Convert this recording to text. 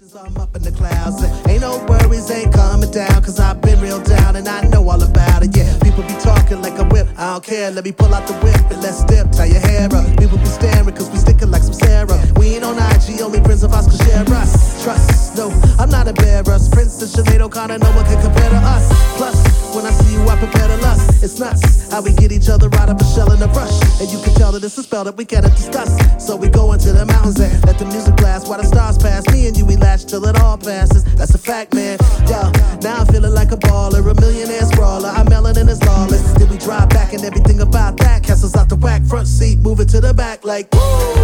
I'm up in the clouds, ain't no worries, ain't coming down, cause I've been real down and I know all about it, yeah. People be talking like a whip, I don't care, let me pull out the whip and let's dip, tie your hair up. People be staring cause we sticking like some Sarah. We ain't on IG, only friends of us can share us. Trust, no, I'm not embarrassed. Princess Sinead O'Connor, no one can compare to us. Plus, when I see you, I prepare to lust. It's nuts how we get each other out of a shell in a rush. And you can tell that it's a spell that we cannot discuss. So we go into the mountains and let the music blast while the stars pass. Me and you, we latch till it all passes. That's a fact, man. Yo, now I'm feeling like a baller, a millionaire sprawler. I'm melanin is lawless. Then we drive back and everything about that. Castles out the whack, front seat, move it to the back like woo.